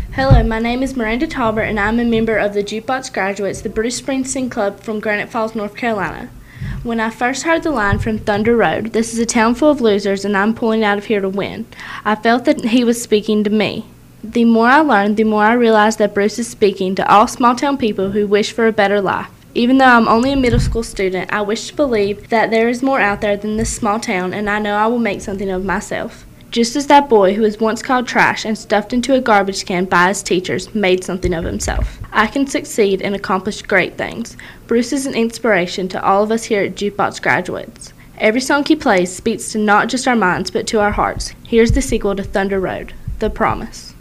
Hello, my name is Miranda Talbert, and I'm a member of the Jukebox Graduates, the Bruce Springsteen Club from Granite Falls, North Carolina. When I first heard the line from Thunder Road, "This is a town full of losers, and I'm pulling out of here to win," I felt that he was speaking to me. The more I learned, the more I realized that Bruce is speaking to all small-town people who wish for a better life. Even though I'm only a middle school student, I wish to believe that there is more out there than this small town, and I know I will make something of myself. Just as that boy who was once called trash and stuffed into a garbage can by his teachers made something of himself. I can succeed and accomplish great things. Bruce is an inspiration to all of us here at Jukebox Graduates. Every song he plays speaks to not just our minds but to our hearts. Here's the sequel to Thunder Road, The Promise.